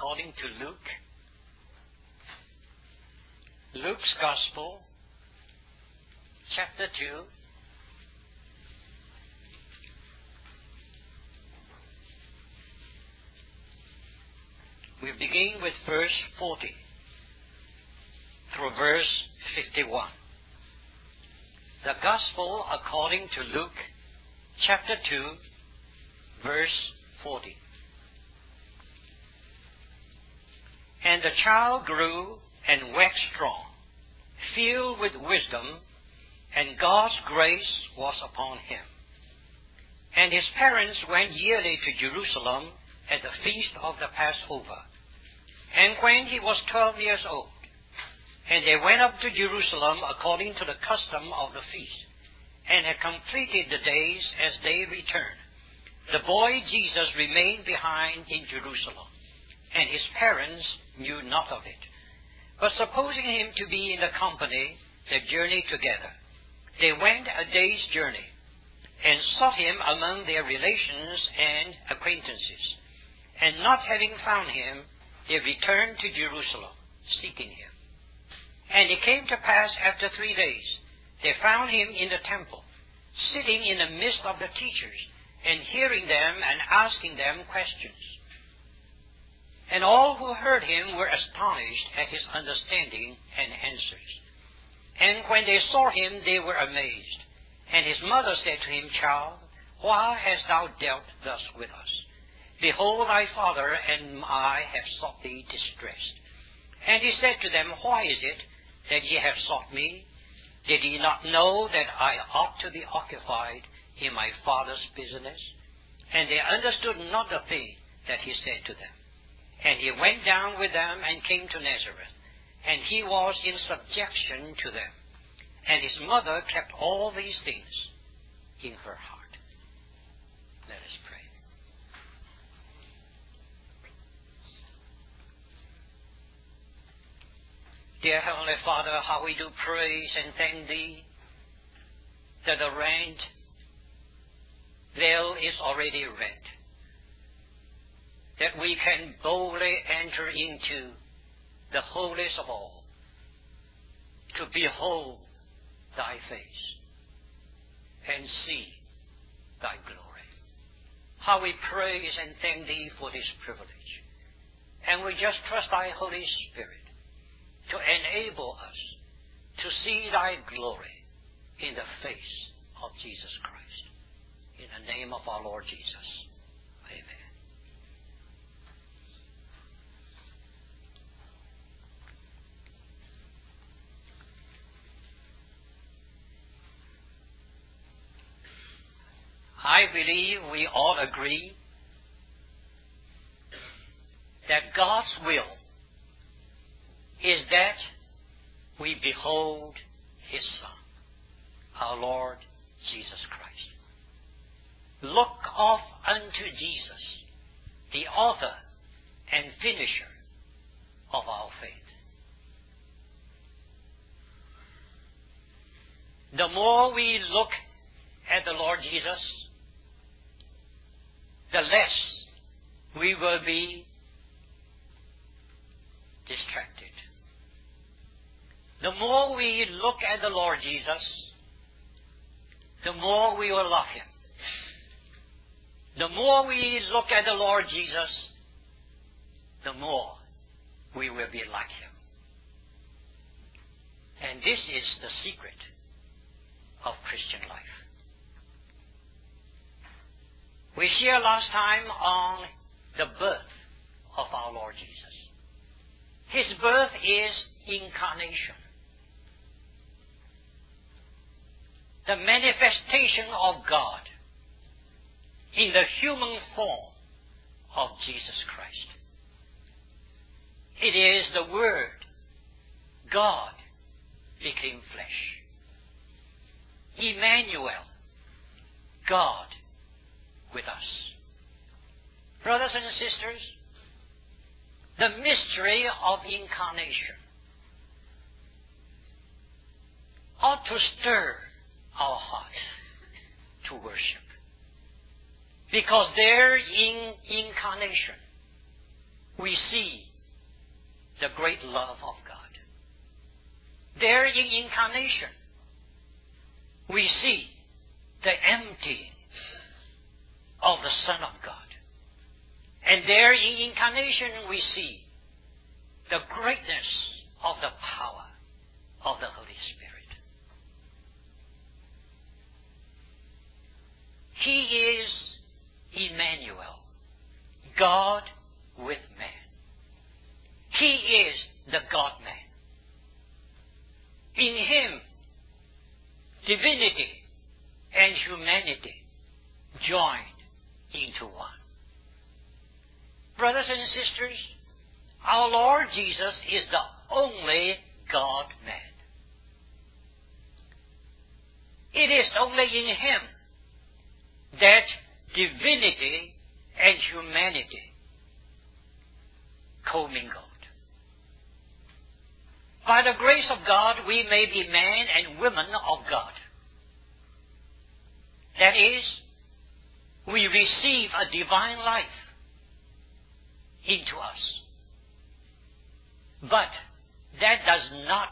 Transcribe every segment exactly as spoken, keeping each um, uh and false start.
according to Luke. Luke's Gospel, chapter two. We begin with verse forty through verse fifty-one. The Gospel according to Luke, chapter two, verse forty. And the child grew and waxed strong, filled with wisdom, and God's grace was upon him. And his parents went yearly to Jerusalem at the feast of the Passover. And when he was twelve years old, and they went up to Jerusalem according to the custom of the feast, and had completed the days as they returned, the boy Jesus remained behind in Jerusalem, and his parents knew not of it. But supposing him to be in the company, they journeyed together. They went a day's journey, and sought him among their relations and acquaintances. And not having found him, they returned to Jerusalem, seeking him. And it came to pass after three days, they found him in the temple, sitting in the midst of the teachers, and hearing them and asking them questions. And all who heard him were astonished at his understanding and answers. And when they saw him, they were amazed. And his mother said to him, Child, why hast thou dealt thus with us? Behold, thy father and I have sought thee distressed. And he said to them, Why is it that ye have sought me? Did ye not know that I ought to be occupied in my Father's business? And they understood not the thing that he said to them. And he went down with them and came to Nazareth, and he was in subjection to them. And his mother kept all these things in her heart. Let us pray. Dear Heavenly Father, how we do praise and thank Thee that the rent veil is already rent, that we can boldly enter into the holiest of all to behold Thy face and see Thy glory. How we praise and thank Thee for this privilege. And we just trust Thy Holy Spirit to enable us to see Thy glory in the face of Jesus Christ. In the name of our Lord Jesus. Amen. I believe we all agree that God's will is that we behold His Son, our Lord Jesus Christ. Look off unto Jesus, the author and finisher of our faith. The more we look at the Lord Jesus, the less we will be distracted. The more we look at the Lord Jesus, the more we will love Him. The more we look at the Lord Jesus, the more we will be like Him. And this is the secret of Christian life. We shared last time on the birth of our Lord Jesus. His birth is incarnation, the manifestation of God in the human form of Jesus Christ. It is the Word, God became flesh. Emmanuel, God with us. Brothers and sisters, the mystery of incarnation ought to stir our hearts to worship. Because there in incarnation, we see the great love of God. There in incarnation, we see the emptying of the Son of God. And there in incarnation, we see the greatness of the power of the Holy Spirit. He is Emmanuel, God with man. He is the God-man. In Him, divinity and humanity joined into one. Brothers and sisters, our Lord Jesus is the only God-man. It is only in Him that divinity and humanity commingled. By the grace of God, we may be men and women of God. That is, we receive a divine life into us. But that does not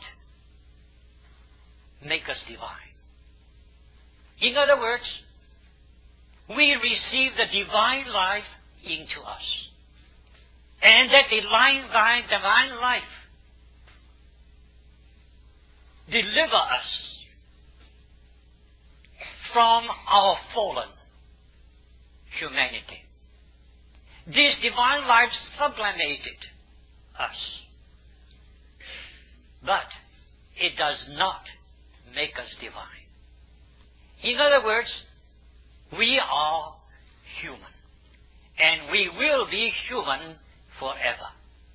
make us divine. In other words, we receive the divine life into us. And that divine, divine life deliver us from our fallen humanity. This divine life sublimated us. But it does not make us divine. In other words, we are human. And we will be human forever.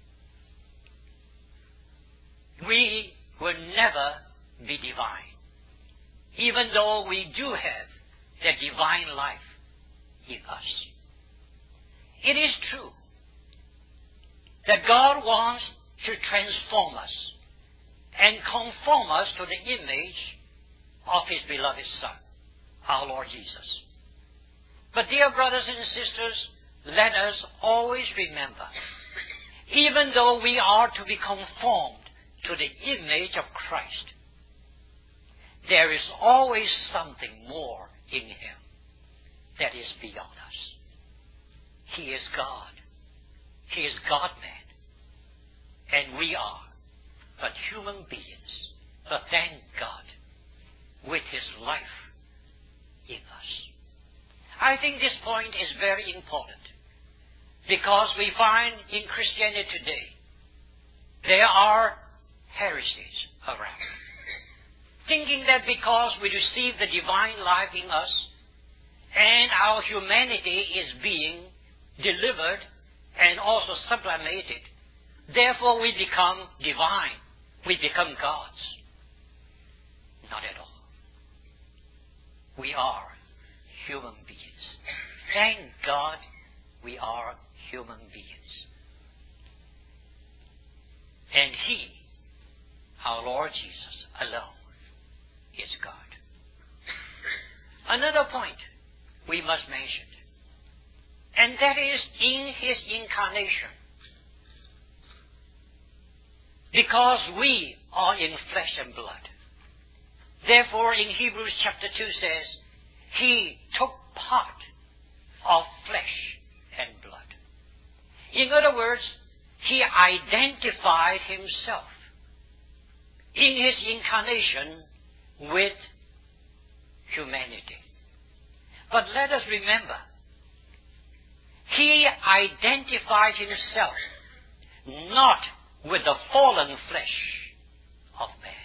We will never be divine, even though we do have the divine life in us. It is true that God wants to transform us and conform us to the image of His beloved Son, our Lord Jesus. But dear brothers and sisters, let us always remember, even though we are to be conformed to the image of Christ, there is always something more in Him that is beyond us. He is God. He is God-man. And we are but human beings, but thank God, with His life in us. I think this point is very important, because we find in Christianity today, there are heresies around, thinking that because we receive the divine life in us and our humanity is being delivered and also sublimated, therefore we become divine, we become gods. Not at all. We are human beings. Thank God we are human beings. And He, our Lord Jesus alone, is God. Another point we must mention, and that is in His incarnation. Because we are in flesh and blood. Therefore, in Hebrews chapter two says, He took part of flesh and blood. In other words, He identified Himself in His incarnation with humanity. But let us remember, He identified Himself not with the fallen flesh of man,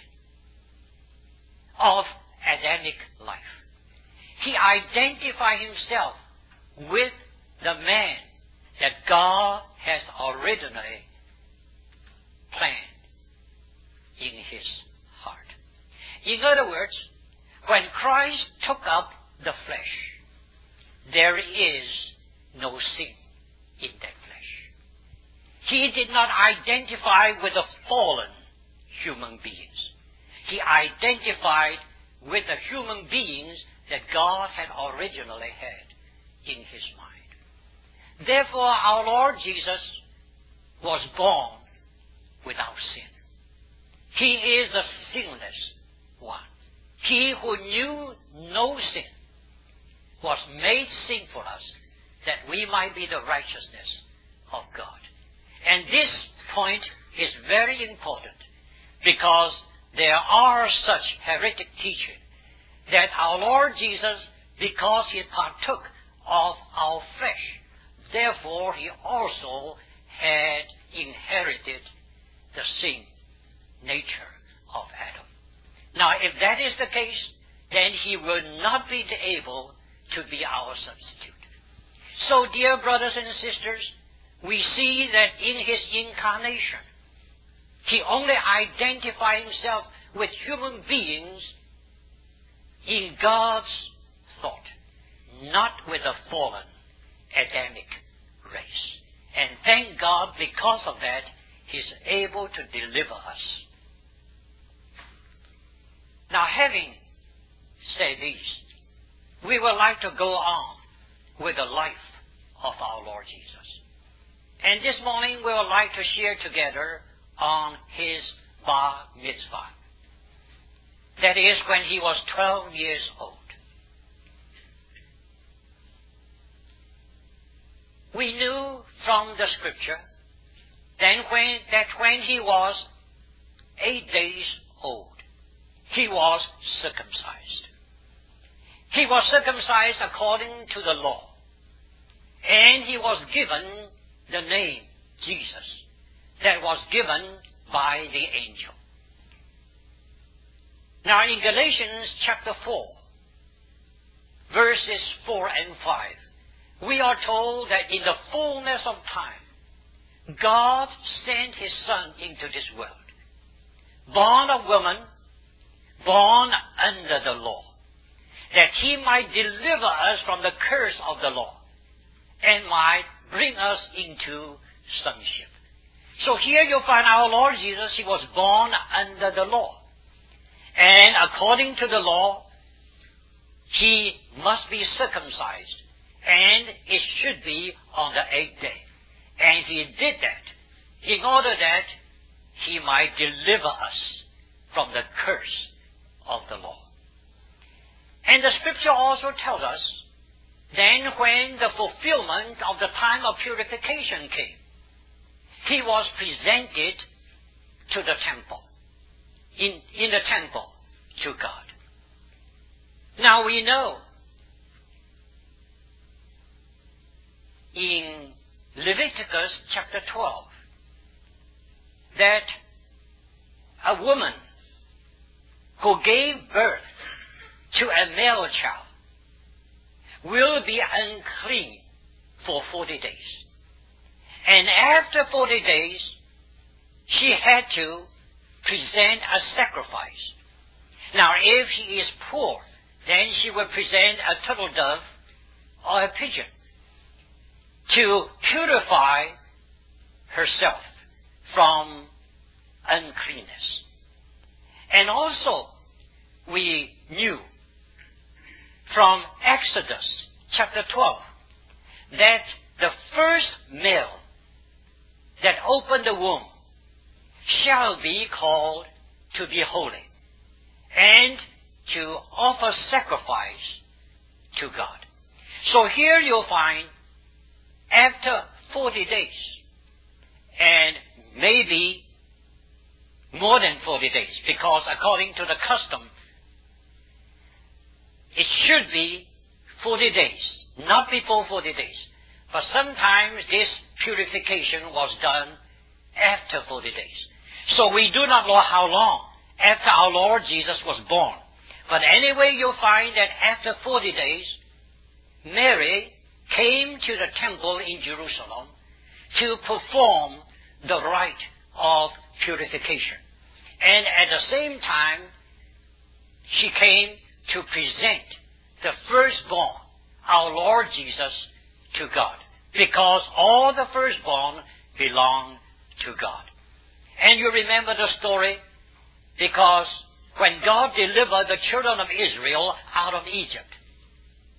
of Adamic life. He identified Himself with the man that God has originally planned in His heart. In other words, when Christ took up the flesh, there is no sin in that flesh. He did not identify with the fallen human beings. He identified with the human beings that God had originally had in His mind. Therefore, our Lord Jesus was born without sin. He is the sinless one. He who knew no sin was made sin for us, that we might be the righteousness of God. And this point is very important, because there are such heretic teaching that our Lord Jesus, because he partook of our flesh, therefore he also had inherited the sin nature of Adam. Now, if that is the case, then he will not be able to be our substitute. So, dear brothers and sisters, we see that in his incarnation, he only identified himself with human beings in God's thought, not with the fallen Adamic race. And thank God, because of that, he's able to deliver us. Now, having said this, we would like to go on with the life of our Lord Jesus. And this morning we would like to share together on his bar mitzvah. That is, when he was twelve years old. We knew from the scripture then when, that when he was eight days old, he was circumcised. He was circumcised according to the law, and he was given the name Jesus that was given by the angel. Now, in Galatians chapter four, verses four and five, we are told that in the fullness of time, God sent his Son into this world, born of woman, born under the law, that he might deliver us from the curse of the law and might bring us into sonship. So here you find our Lord Jesus, he was born under the law. And according to the law, he must be circumcised, and it should be on the eighth day. And he did that in order that he might deliver us from the curse of the law. And the scripture also tells us, then when the fulfillment of the time of purification came, he was presented to the temple, in, in the temple to God. Now we know in Leviticus chapter twelve that a woman who gave birth to a male child will be unclean for forty days. And after forty days, she had to present a sacrifice. Now, if she is poor, then she will present a turtle dove or a pigeon to purify herself from uncleanness. And also, we knew from Exodus chapter twelve that the first male that opened the womb shall be called to be holy and to offer sacrifice to God. So here you'll find, after forty days, and maybe more than forty days, because according to the custom, it should be forty days, not before forty days. But sometimes this purification was done after forty days. So we do not know how long after our Lord Jesus was born. But anyway, you'll find that after forty days, Mary came to the temple in Jerusalem to perform the rite of purification. And at the same time, she came to present the firstborn, our Lord Jesus, to God, because all the firstborn belong to God. And you remember the story, because when God delivered the children of Israel out of Egypt,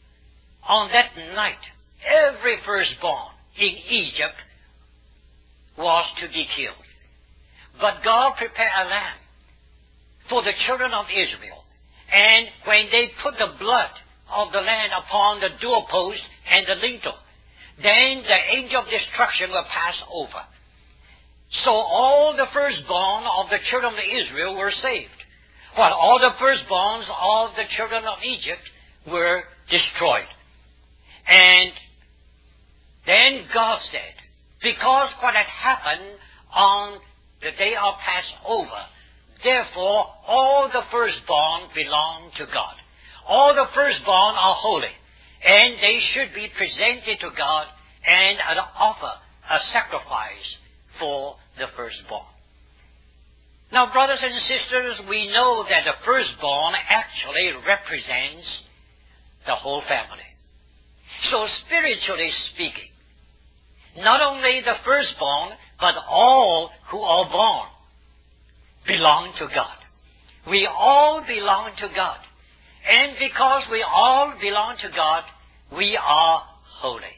on that night, every firstborn in Egypt was to be killed. But God prepared a lamb for the children of Israel. And when they put the blood of the lamb upon the doorpost and the lintel, then the angel of destruction will pass over. So all the firstborn of the children of Israel were saved, while all the firstborns of the children of Egypt were destroyed. And then God said, because what had happened on the day of Passover, therefore all the firstborn belong to God. All the firstborn are holy, and they should be presented to God and offer a sacrifice for the firstborn. Now, brothers and sisters, we know that the firstborn actually represents the whole family. So, spiritually speaking, not only the firstborn, but all who are born belong to God. We all belong to God. And because we all belong to God, we are holy.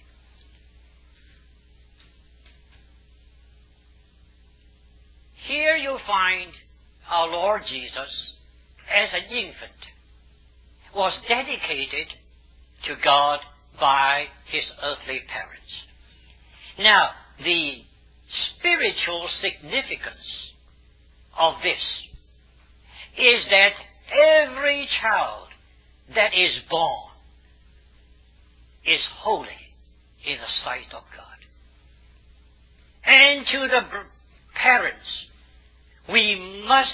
Here you find our Lord Jesus, as an infant, was dedicated to God by his earthly parents. Now, the spiritual significance of this is that every child that is born is holy in the sight of God. And to the parents, we must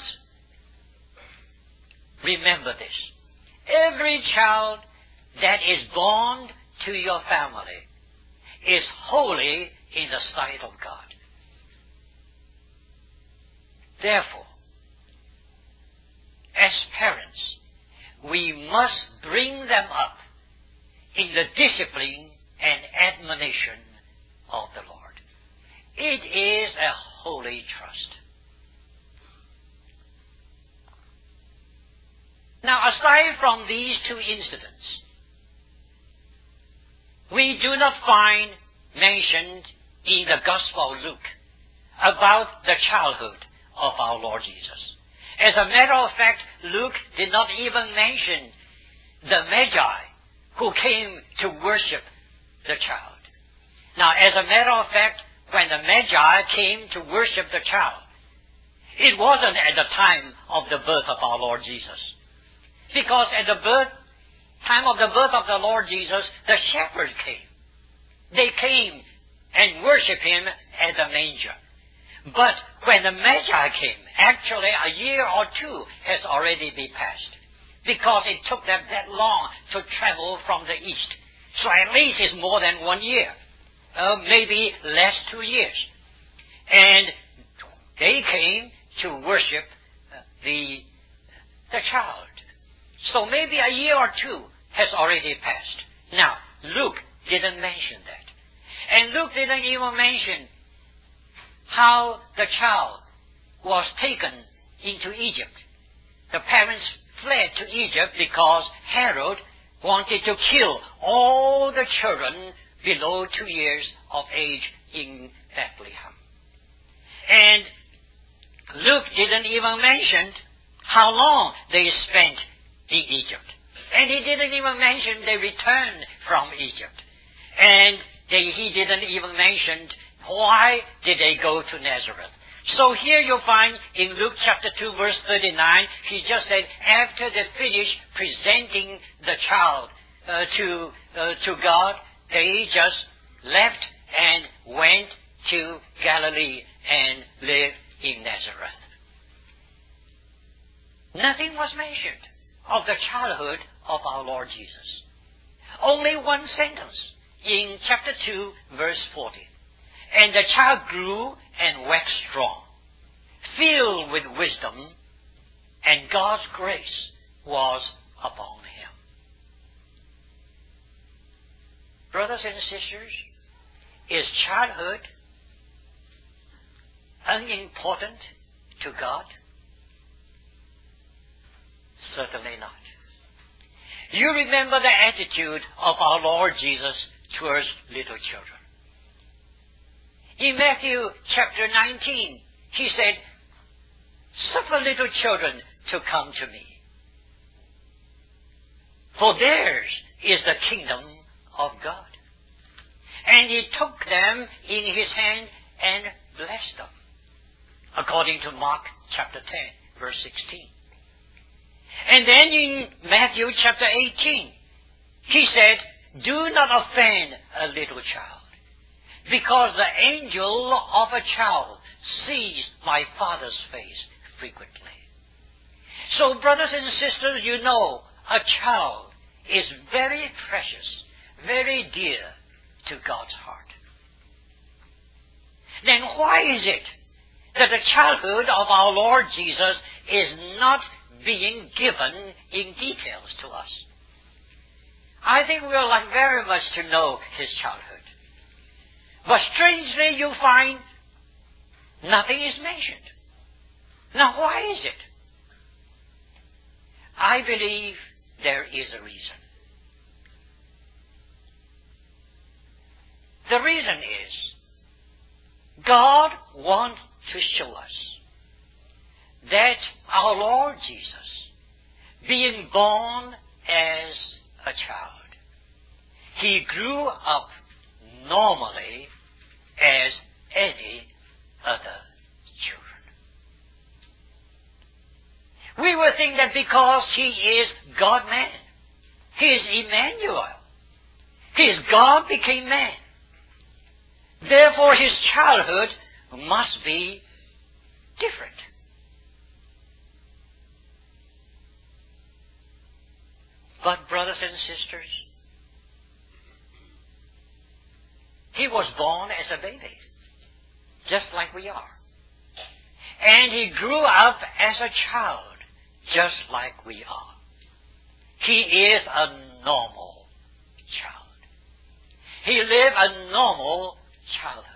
remember this. Every child that is born to your family is holy in the sight of God. Therefore, as parents, we must bring them up in the discipline and admonition of the Lord. It is a holy trust. Now, aside from these two incidents, we do not find mentioned in the Gospel of Luke about the childhood of our Lord Jesus. As a matter of fact, Luke did not even mention the Magi who came to worship the child. Now, as a matter of fact, when the Magi came to worship the child, it wasn't at the time of the birth of our Lord Jesus. Because at the birth, time of the birth of the Lord Jesus, the shepherds came. They came and worshipped him at the manger. But when the Magi came, actually a year or two has already been passed, because it took them that long to travel from the east. So at least it's more than one year, uh, maybe less two years. And they came to worship the, the child. So maybe a year or two has already passed. Now, Luke didn't mention that. And Luke didn't even mention how the child was taken into Egypt. The parents fled to Egypt because Herod wanted to kill all the children below two years of age in Bethlehem. And Luke didn't even mention how long they spent in Egypt. And he didn't even mention they returned from Egypt. And they, he didn't even mention why did they go to Nazareth. So here you find in Luke chapter two verse thirty-nine, he just said after they finished presenting the child uh, to, uh, to God, they just left and went to Galilee and lived in Nazareth. Nothing was mentioned of the childhood of our Lord Jesus. Only one sentence in chapter two, verse forty. And the child grew and waxed strong, filled with wisdom, and God's grace was upon him. Brothers and sisters, is childhood unimportant to God? Certainly not. You remember the attitude of our Lord Jesus towards little children. In Matthew chapter nineteen, he said, "Suffer little children to come to me, for theirs is the kingdom of God." And he took them in his hand and blessed them, according to Mark chapter ten, verse sixteen. And then in Matthew chapter eighteen, he said, "Do not offend a little child, because the angel of a child sees my Father's face frequently." So, brothers and sisters, you know, a child is very precious, very dear to God's heart. Then why is it that the childhood of our Lord Jesus is not being given in details to us? I think we would like very much to know his childhood. But strangely, you find nothing is mentioned. Now, why is it? I believe there is a reason. The reason is God wants to show us that our Lord Jesus, being born as a child, he grew up normally as any other children. We would think that because he is God-man, he is Emmanuel, he is God became man, therefore his childhood must be different. But brothers and sisters, he was born as a baby, just like we are. And he grew up as a child, just like we are. He is a normal child. He lived a normal childhood.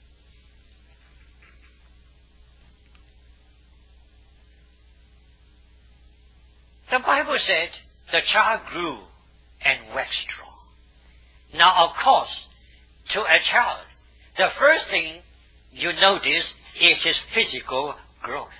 The Bible said the child grew and waxed strong. Now, of course, to a child, the first thing you notice is his physical growth.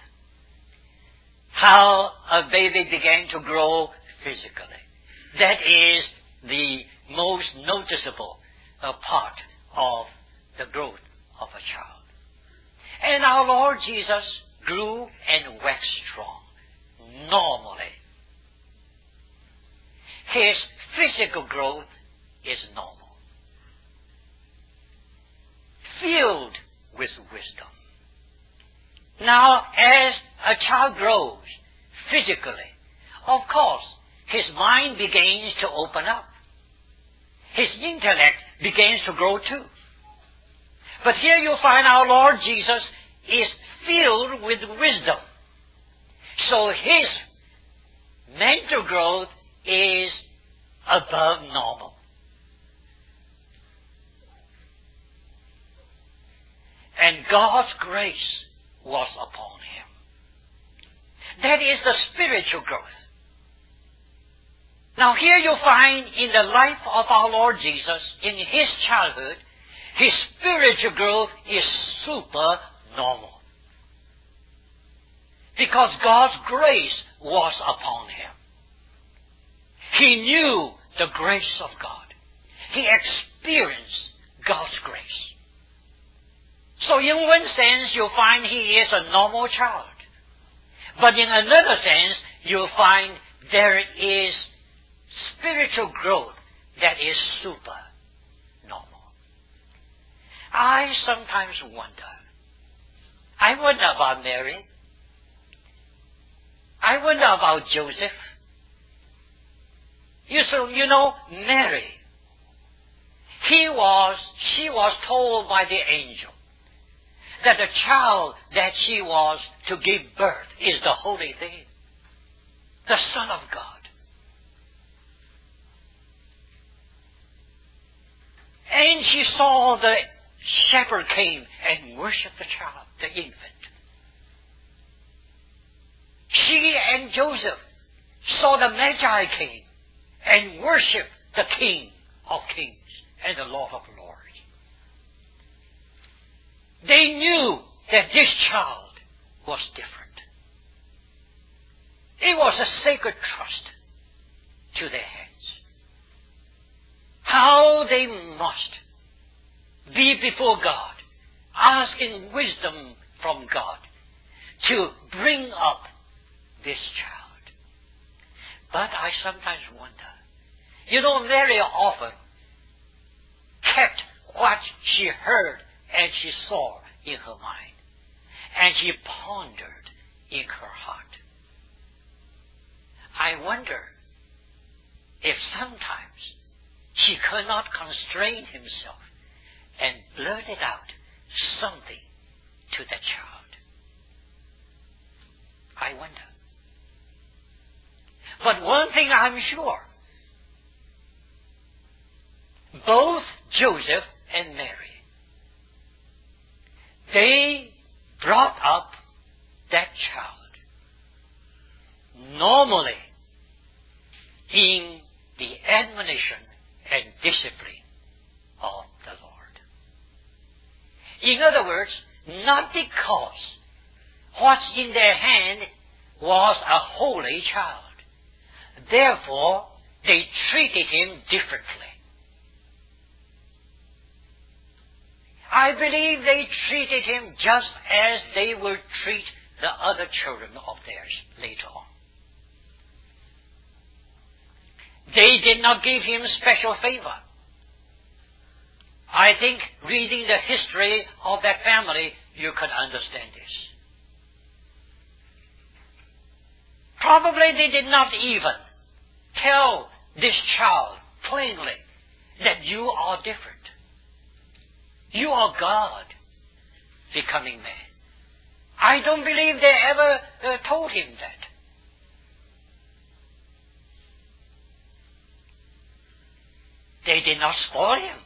How a baby began to grow physically. That is the most noticeable uh, part of the growth of a child. And our Lord Jesus grew and waxed strong, normally. His physical growth is normal, filled with wisdom. Now, as a child grows physically, of course, his mind begins to open up. His intellect begins to grow too. But here you find our Lord Jesus is filled with wisdom. So his mental growth is above normal. And God's grace was upon him. That is the spiritual growth. Now here you find in the life of our Lord Jesus, in his childhood, his spiritual growth is super normal. Because God's grace was upon him. He knew the grace of God. He experienced God's grace. So in one sense, you'll find he is a normal child. But in another sense, you'll find there is spiritual growth that is super normal. I sometimes wonder. I wonder about Mary. I wonder about Joseph. You, so, you know, Mary, he was, she was told by the angel that the child that she was to give birth is the holy thing, the Son of God. And she saw the shepherd came and worshipped the child, the infant. She and Joseph saw the Magi came and worshipped the King of Kings and the Lord of Lords. They knew that this child was different. It was a sacred trust to their hands. How they must be before God, asking wisdom from God to bring up this child. But I sometimes wonder, you know, Mary often kept what she heard and she saw in her mind, and she pondered in her heart. I wonder if sometimes she could not constrain himself and blurted out something to the child. I wonder. But one thing I'm sure, both Joseph and Mary, they brought up that child normally in the admonition and discipline of the Lord. In other words, not because what's in their hand was a holy child. Therefore, they treated him differently. I believe they treated him just as they would treat the other children of theirs later on. They did not give him special favor. I think reading the history of that family, you could understand this. Probably they did not even tell this child plainly that you are different. You are God becoming man. I don't believe they ever uh, told him that. They did not spoil him.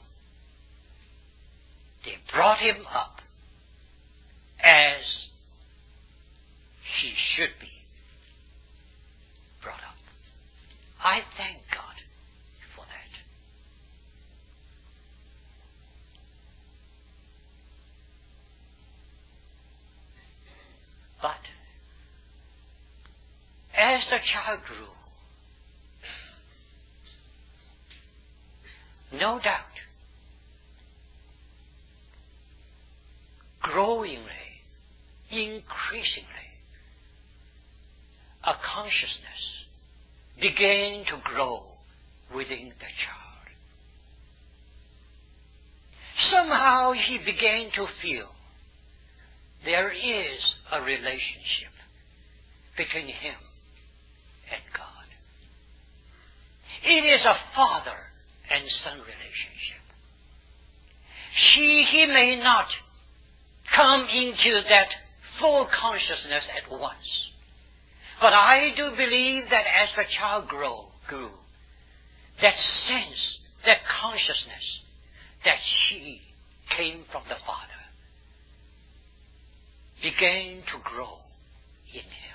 They brought him up as he should be brought up. I thank God for that. But as the child grew, no doubt, growingly, increasingly, a consciousness began to grow within the child. Somehow he began to feel there is a relationship between him and God. It is a father and son relationship. She, he may not come into that full consciousness at once. But I do believe that as the child grow, grew, that sense, that consciousness, that she came from the Father, began to grow in him.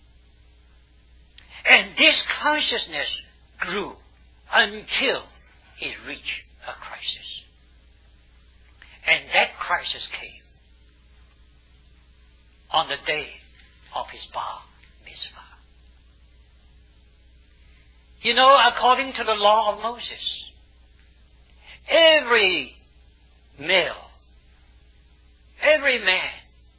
And this consciousness grew until it reached a crisis. And that crisis came on the day of his bar mitzvah. You know, according to the law of Moses, every male, every man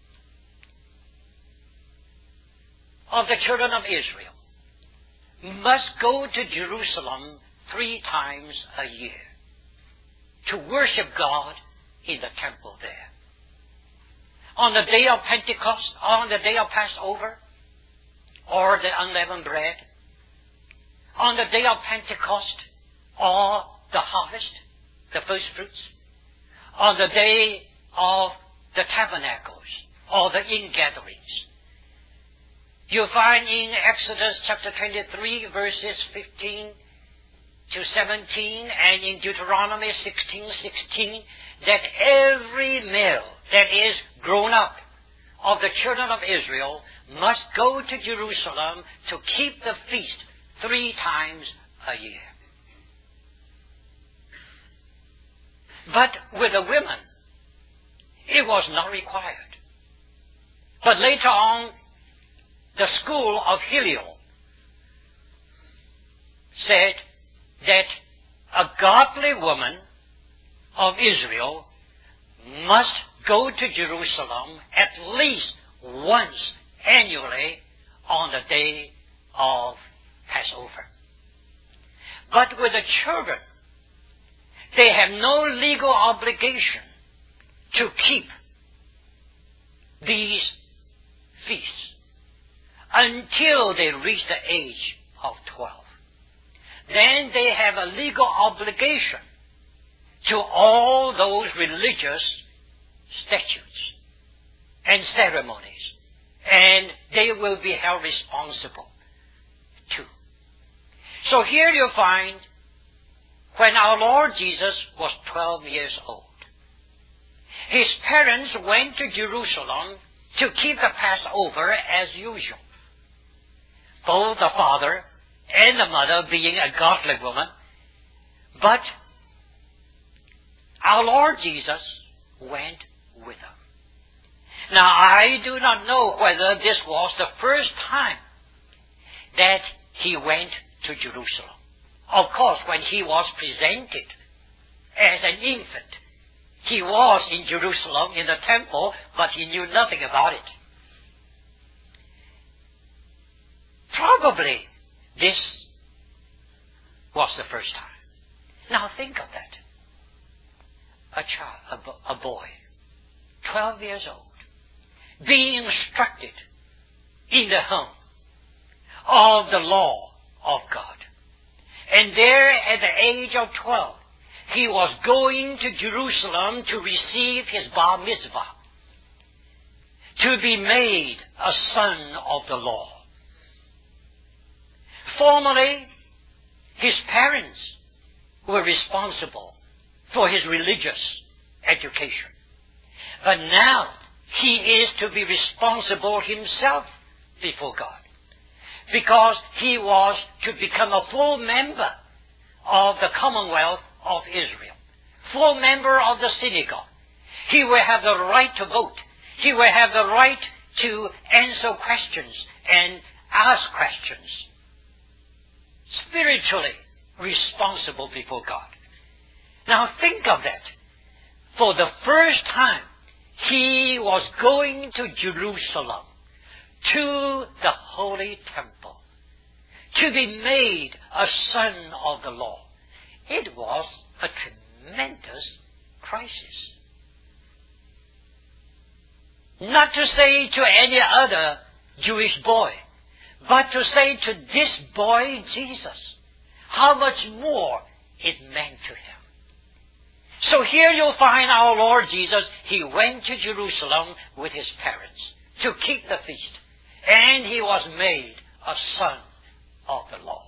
of the children of Israel must go to Jerusalem three times a year to worship God in the temple there. On the day of Pentecost, on the day of Passover, or the unleavened bread, on the day of Pentecost, or the harvest, the first fruits, on the day of the tabernacles, or the ingatherings. You'll find in Exodus chapter twenty-three, verses fifteen to seventeen, and in Deuteronomy sixteen sixteen, that every male that is grown up of the children of Israel must go to Jerusalem to keep the feast three times a year. But with the women, it was not required. But later on, the school of Hillel said that a godly woman of Israel must go to Jerusalem at least once annually on the day of Passover. But with the children, they have no legal obligation to keep these feasts until they reach the age of twelve. Then they have a legal obligation to all those religious statutes and ceremonies, and they will be held responsible too. So here you find when our Lord Jesus was twelve years old, his parents went to Jerusalem to keep the Passover as usual. Both the father and the mother being a godly woman, but our Lord Jesus went with them. Now, I do not know whether this was the first time that he went to Jerusalem. Of course, when he was presented as an infant, he was in Jerusalem in the temple, but he knew nothing about it. Probably this was the first time. Now think of that. A child, a, bo- a boy, twelve years old, being instructed in the home of the law of God. And there at the age of twelve, he was going to Jerusalem to receive his bar mitzvah, to be made a son of the law. Formerly, his parents were responsible for his religious education. But now, he is to be responsible himself before God, because he was to become a full member of the Commonwealth of Israel, full member of the synagogue. He will have the right to vote. He will have the right to answer questions and ask questions. Spiritually responsible before God. Now think of that. For the first time, he was going to Jerusalem, to the holy temple, to be made a son of the law. It was a tremendous crisis. Not to say to any other Jewish boy, but to say to this boy, Jesus, how much more it meant to him. So here you'll find our Lord Jesus, he went to Jerusalem with his parents to keep the feast, and he was made a son of the law.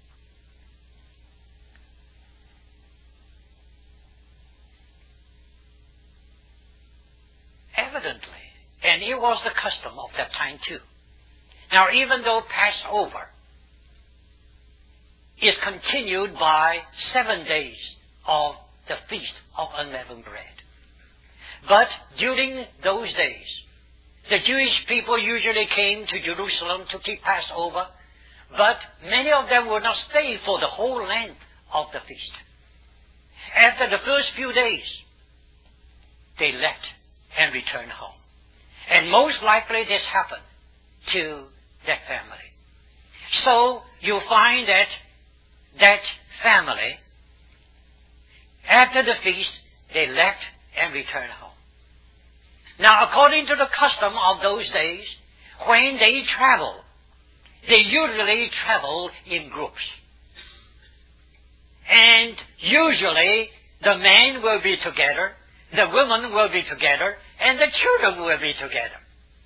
Evidently, and it was the custom of that time too. Now, even though Passover is continued by seven days of the Feast of Unleavened Bread, but during those days, the Jewish people usually came to Jerusalem to keep Passover, but many of them would not stay for the whole length of the feast. After the first few days, they left and returned home. And most likely this happened to that family. So you find that that family, after the feast, they left and returned home. Now, according to the custom of those days, when they travel, they usually travel in groups. And usually the men will be together, the women will be together, and the children will be together.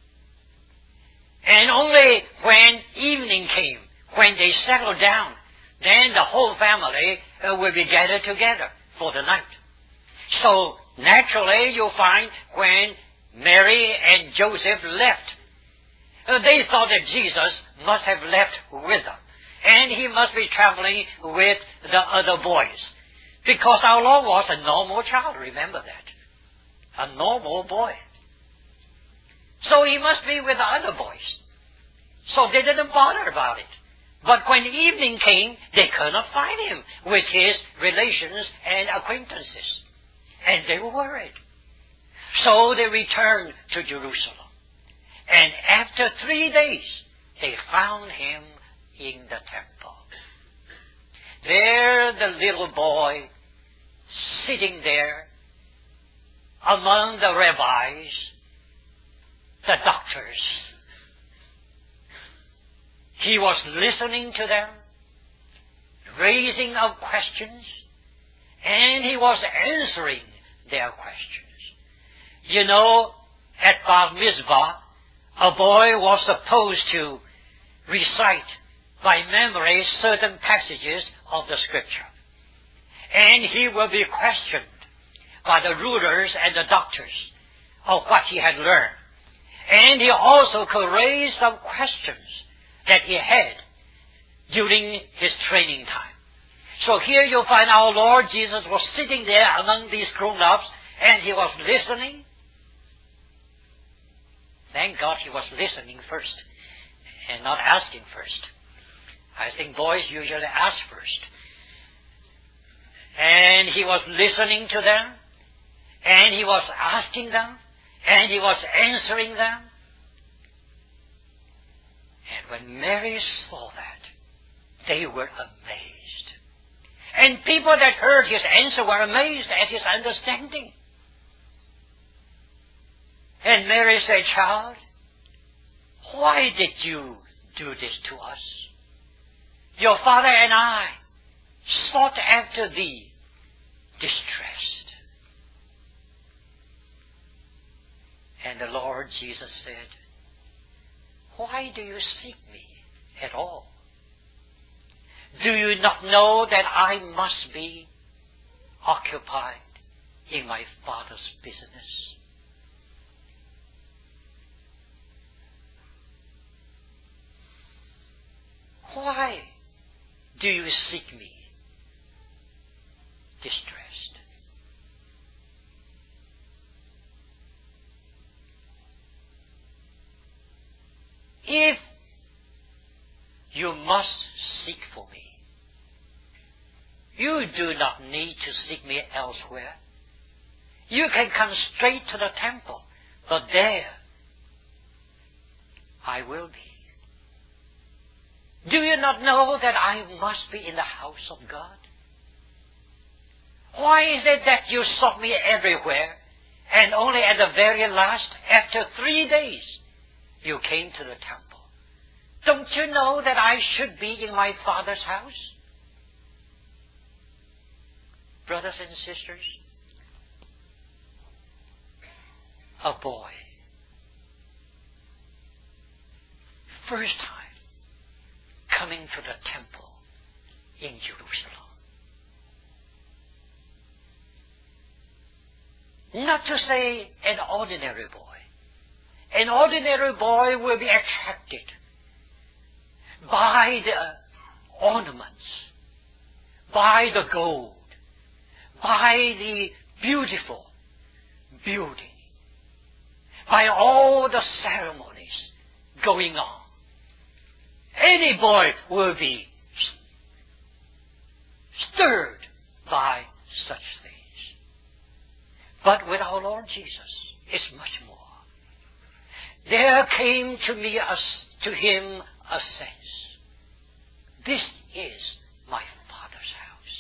And only when evening came, when they settled down, then the whole family uh, will be gathered together for the night. So naturally you'll find when Mary and Joseph left, uh, they thought that Jesus must have left with them, and he must be traveling with the other boys, because our Lord was a normal child, remember that. a normal boy. So he must be with the other boys. So they didn't bother about it. But when evening came, they could not find him with his relations and acquaintances. And they were worried. So they returned to Jerusalem. And after three days, they found him in the temple. There the little boy, sitting there among the rabbis, the doctors. He was listening to them, raising up questions, and he was answering their questions. You know, at Bar Mitzvah, a boy was supposed to recite by memory certain passages of the Scripture. And he will be questioned by the rulers and the doctors of what he had learned. And he also could raise some questions that he had during his training time. So here you find our Lord Jesus was sitting there among these grown-ups, and he was listening. Thank God he was listening first and not asking first. I think boys usually ask first. And he was listening to them, and he was asking them, and he was answering them. And when Mary saw that, they were amazed. And people that heard his answer were amazed at his understanding. And Mary said, "Child, why did you do this to us? Your father and I sought after thee, distressed." And the Lord Jesus said, "Why do you seek me at all? Do you not know that I must be occupied in my Father's business?" Why do you seek me, distressed? If you must seek for me, you do not need to seek me elsewhere. You can come straight to the temple, but there I will be. Do you not know that I must be in the house of God? Why is it that you sought me everywhere, and only at the very last, after three days, you came to the temple? Don't you know that I should be in my Father's house? Brothers and sisters, a boy, first time coming to the temple in Jerusalem. Not to say an ordinary boy. An ordinary boy will be attracted by the ornaments, by the gold, by the beautiful beauty, by all the ceremonies going on. Any boy will be stirred by such things. But with our Lord Jesus, it's much more. There came to me, a, to him, a sense. This is my Father's house.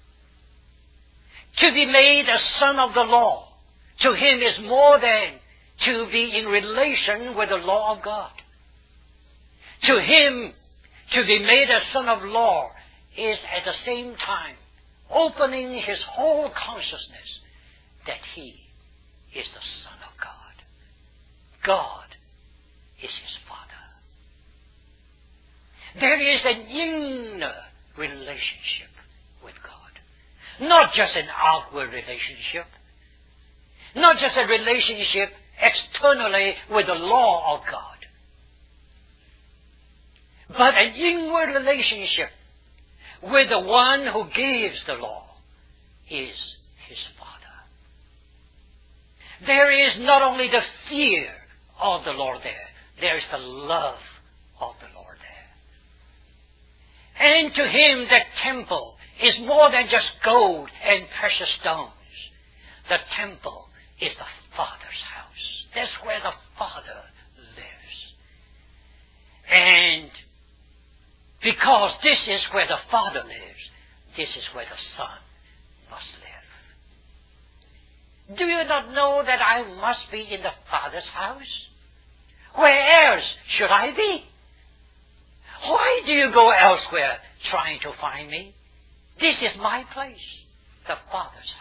To be made a son of the law, to him is more than to be in relation with the law of God. To him, to be made a son of law is at the same time opening his whole consciousness that he is the Son of God. God is his Father. There is an inner relationship with God. Not just an outward relationship. Not just a relationship externally with the law of God. But an inward relationship with the one who gives the law is his Father. There is not only the fear of the Lord there, there is the love of the Lord there. And to him that temple is more than just gold and precious stones. The temple is the Father's house. That's where the Father lives. And because this is where the Father lives, this is where the Son must live. Do you not know that I must be in the Father's house? Where else should I be? Why do you go elsewhere trying to find me? This is my place, the Father's house.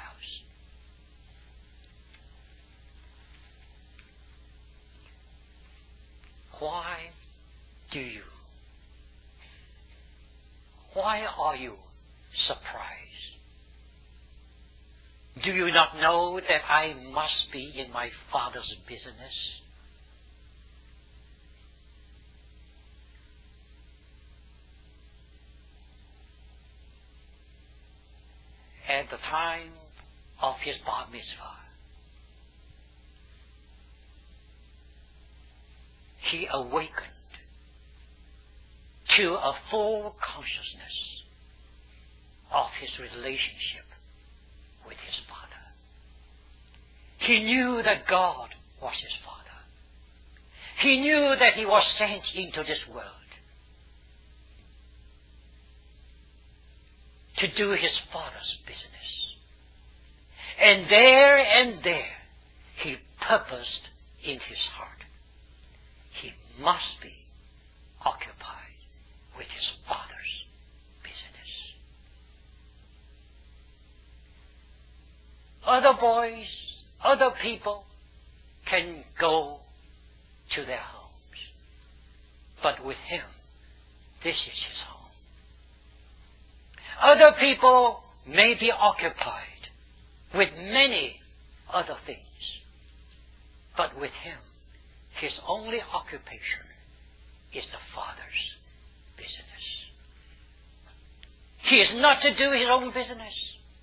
Why do you? Why are you surprised? Do you not know that I must be in my Father's business? At the time of his bar mitzvah, he awakened to a full consciousness of his relationship with his Father. He knew that God was his Father. He knew that he was sent into this world to do his Father's business. And there and there, he purposed in his heart, he must be occupied with his Father's business. Other boys, other people can go to their homes, but with him, this is his home. Other people may be occupied with many other things, but with him, his only occupation is the Father's business. He is not to do his own business,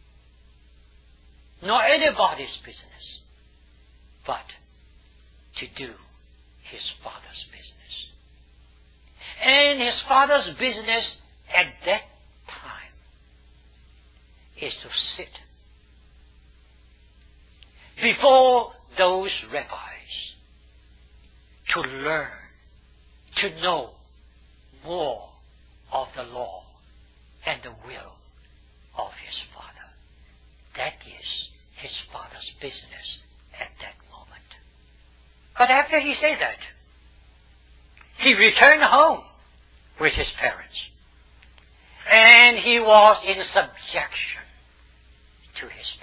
nor anybody's business, but to do his Father's business. And his Father's business at that time is to sit before those rabbis, to learn, to know more of the law and the will of his Father. That is his Father's business at that moment. But after he said that, he returned home with his parents, and he was in subjection to his parents.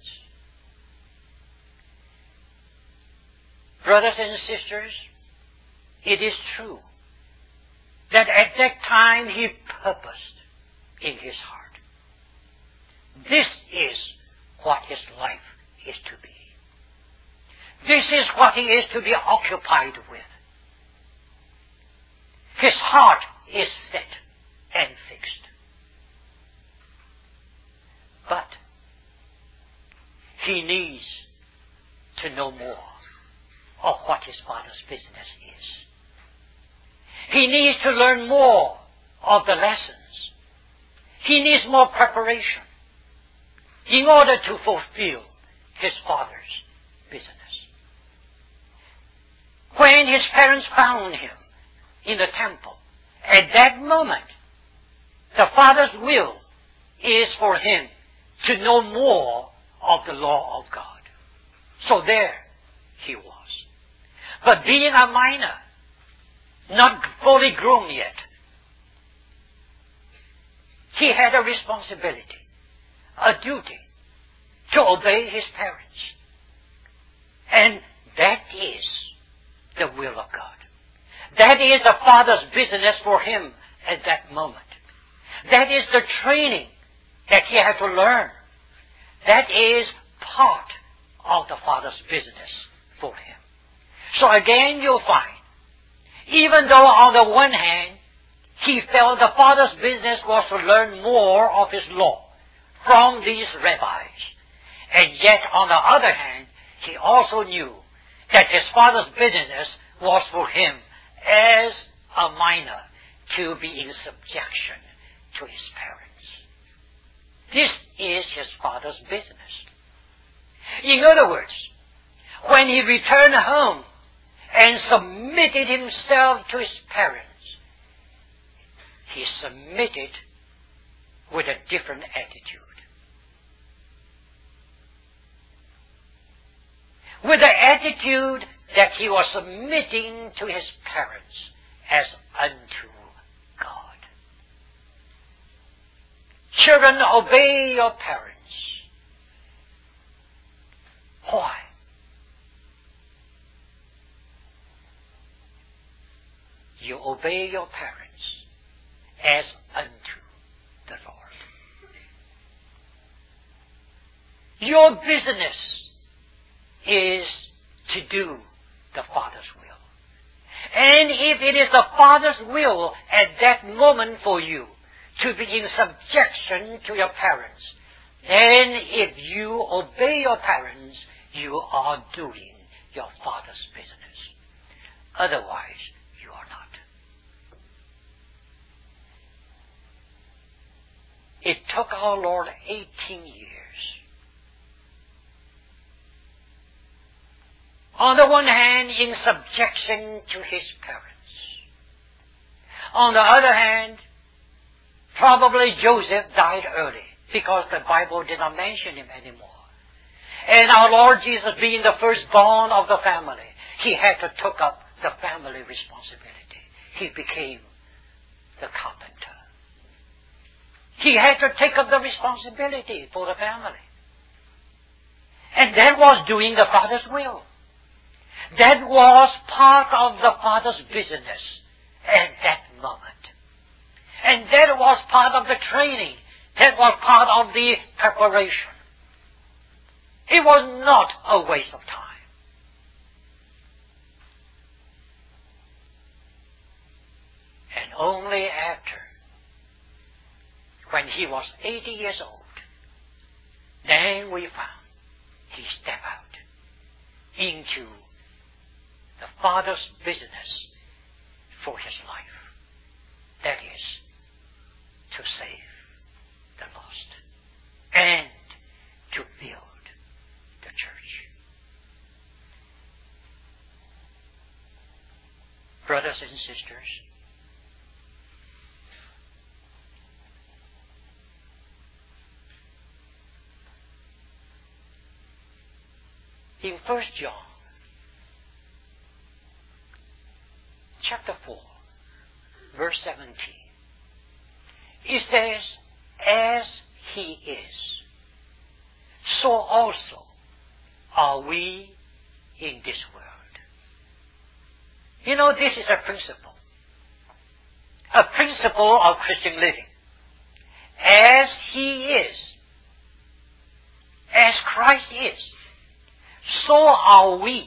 Brothers and sisters, it is true that at that time he purposed in his heart, this is what his life is to be. This is what he is to be occupied with. His heart is set and fixed. But he needs to know more of what his Father's business is. He needs to learn more of the lessons. He needs more preparation in order to fulfill his Father's business. When his parents found him in the temple, at that moment, the Father's will is for him to know more of the law of God. So there he was. But being a minor, not fully grown yet, he had a responsibility, a duty to obey his parents. And that is the will of God. That is the Father's business for him at that moment. That is the training that he had to learn. That is part of the Father's business for him. So again, you'll find, even though on the one hand, he felt the Father's business was to learn more of his law from these rabbis, and yet on the other hand, he also knew that his father's business was for him as a minor to be in subjection to his parents. This is his father's business. In other words, when he returned home and submitted himself to his parents, he submitted with a different attitude. With the attitude that he was submitting to his parents as unto God. Children, obey your parents. Why? You obey your parents as unto the Lord. Your business is to do the Father's will. And if it is the Father's will at that moment for you to be in subjection to your parents, then if you obey your parents, you are doing your Father's business. Otherwise, you are not. It took our Lord eighteen years. On the one hand, in subjection to his parents. On the other hand, probably Joseph died early because the Bible did not mention him anymore. And our Lord Jesus, being the firstborn of the family, he had to take up the family responsibility. He became the carpenter. He had to take up the responsibility for the family. And that was doing the Father's will. That was part of the Father's business at that moment. And that was part of the training. That was part of the preparation. It was not a waste of time. And only after, when he was eighty years old, then we found he stepped out into the Father's business for his life. That is, to save the lost and to build the church. Brothers and sisters, in First John chapter four, verse seventeen, it says, as he is, so also are we in this world. You know, this is a principle. A principle of Christian living. As he is, as Christ is, so are we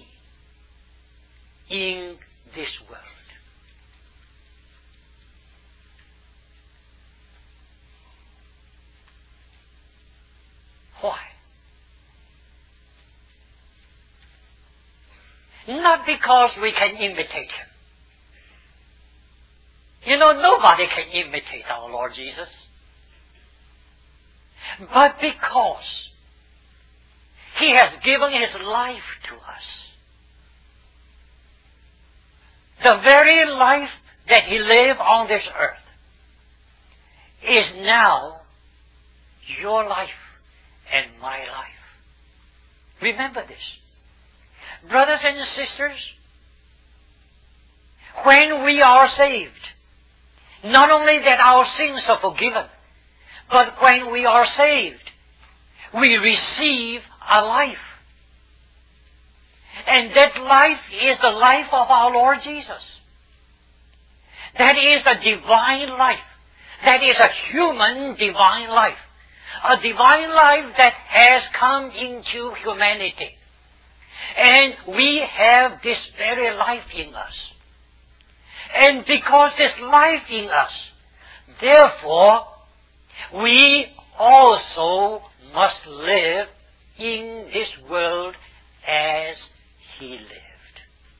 in this world. Why? Not because we can imitate him. You know, nobody can imitate our Lord Jesus. But because he has given his life to us. The very life that he lived on this earth is now your life and my life. Remember this. Brothers and sisters, when we are saved, not only that our sins are forgiven, but when we are saved, we receive a life. And that life is the life of our Lord Jesus. That is a divine life. That is a human divine life. A divine life that has come into humanity. And we have this very life in us. And because this life in us, therefore, we also must live in this world as he lived.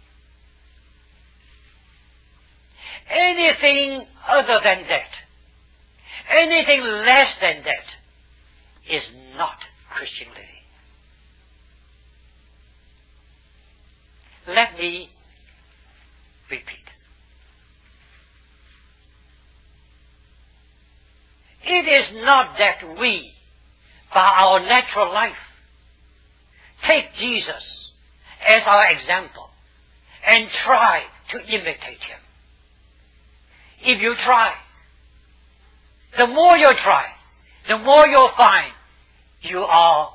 Anything other than that, anything less than that, is not Christian living. Let me repeat. It is not that we, by our natural life, take Jesus as our example and try to imitate him. If you try, the more you try, the more you'll find you are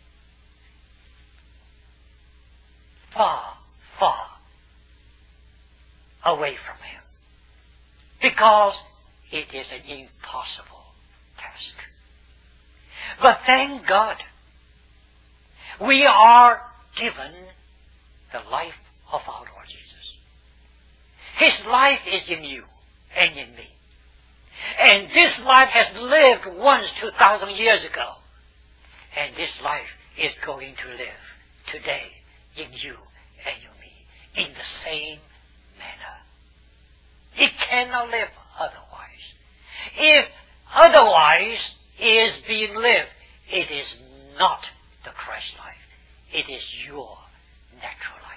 far, far away from him. Because it is an impossible task. But thank God, we are given the life of our Lord Jesus. His life is in you and in me. And this life has lived once two thousand years ago. And this life is going to live today in you and in me in the same manner. It cannot live otherwise. If otherwise is being lived, it is not the Christ life. It is your natural life.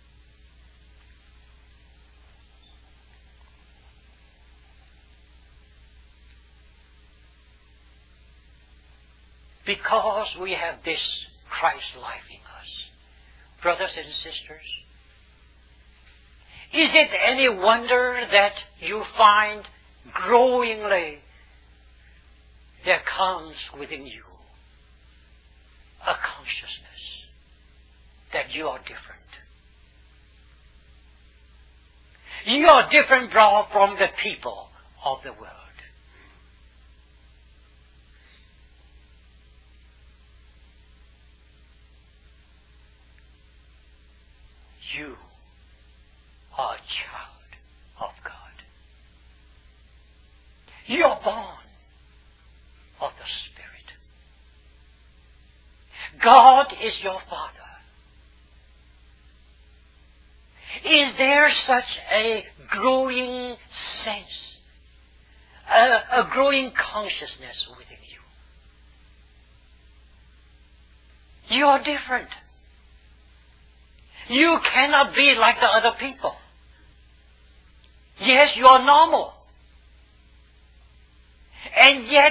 Because we have this Christ life in us, brothers and sisters, is it any wonder that you find growingly there comes within you a consciousness that you are different. You are different from the people of the world. You are a child of God. You are born of the Spirit. God is your Father. Is there such a growing sense, a, a growing consciousness within you? You are different. You cannot be like the other people. Yes, you are normal. And yet,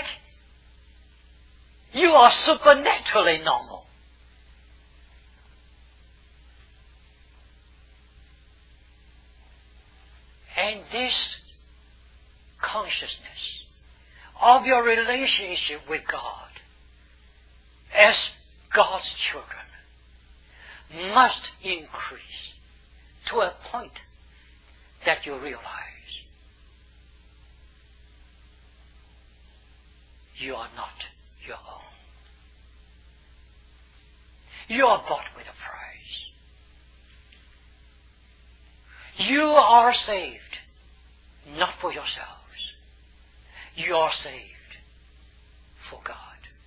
you are supernaturally normal. And this consciousness of your relationship with God as God's children must increase to a point that you realize you are not your own. You are bought with a price. You are saved not for yourselves. You are saved for God.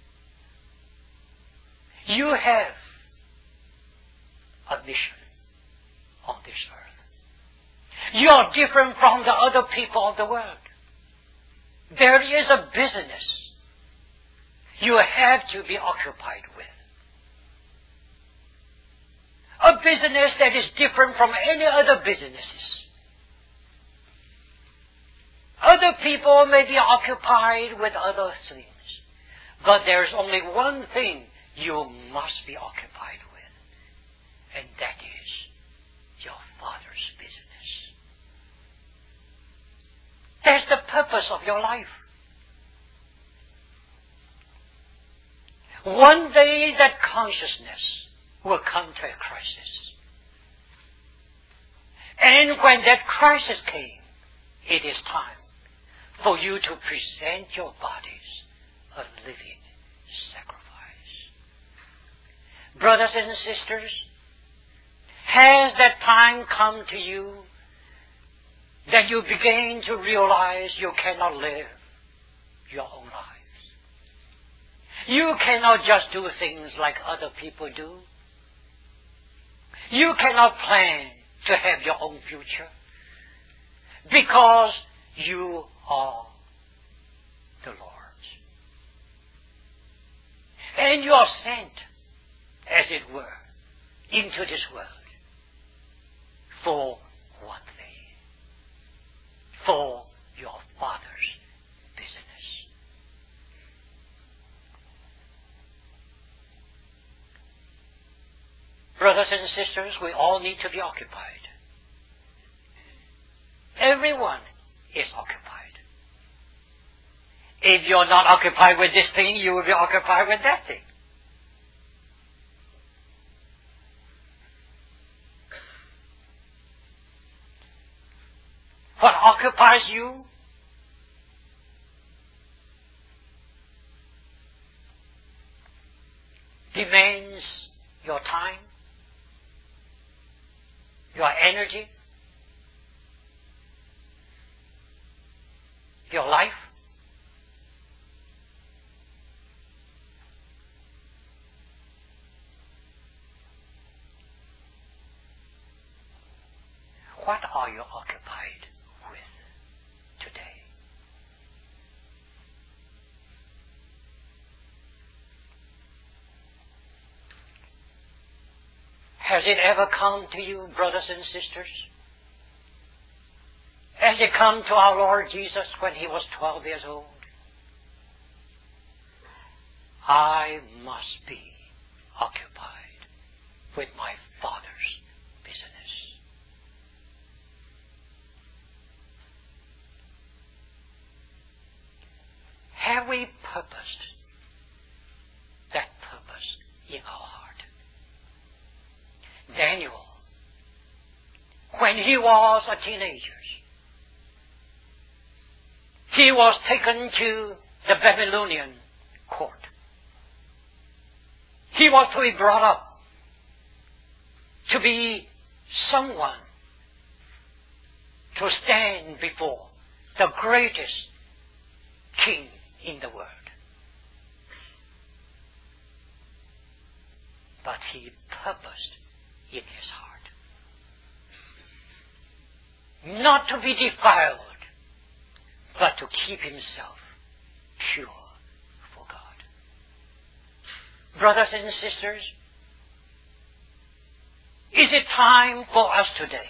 You have a mission on this earth. You are different from the other people of the world. There is a business you have to be occupied with. A business that is different from any other businesses. Other people may be occupied with other things, but there is only one thing you must be occupied with. And that is your Father's business. That's the purpose of your life. One day that consciousness will come to a crisis. And when that crisis came, it is time for you to present your bodies a living sacrifice. Brothers and sisters, has that time come to you that you begin to realize you cannot live your own lives? You cannot just do things like other people do. You cannot plan to have your own future because you are the Lord's. And you are sent, as it were, into this world for one thing, for your Father's business. Brothers and sisters, we all need to be occupied. Everyone is occupied. If you're not occupied with this thing, you will be occupied with that thing. What occupies you demands your time, your energy, your life. What are you occupied with today? Has it ever come to you, brothers and sisters? Has it come to our Lord Jesus when he was twelve years old? I must be occupied with my Father's business. Have we purposed that purpose in our heart? Daniel, when he was a teenager, he was taken to the Babylonian court. He was to be brought up to be someone to stand before the greatest king in the world. But he purposed in his heart not to be defiled, but to keep himself pure for God. Brothers and sisters, is it time for us today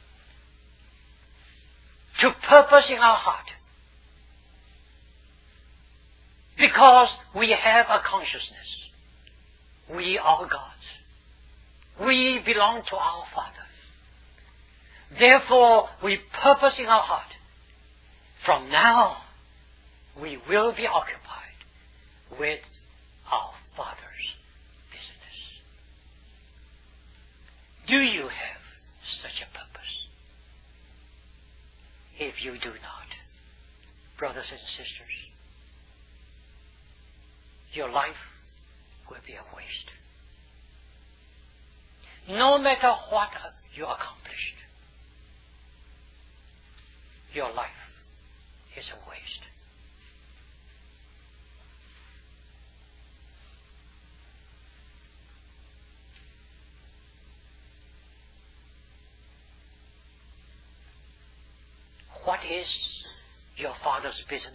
to purpose in our heart? Because we have a consciousness. We are God's. We belong to our Father. Therefore, we purpose in our heart. From now, we will be occupied with our Father's business. Do you have such a purpose? If you do not, brothers and sisters, your life will be a waste. No matter what you accomplished, your life is a waste. What is your Father's business?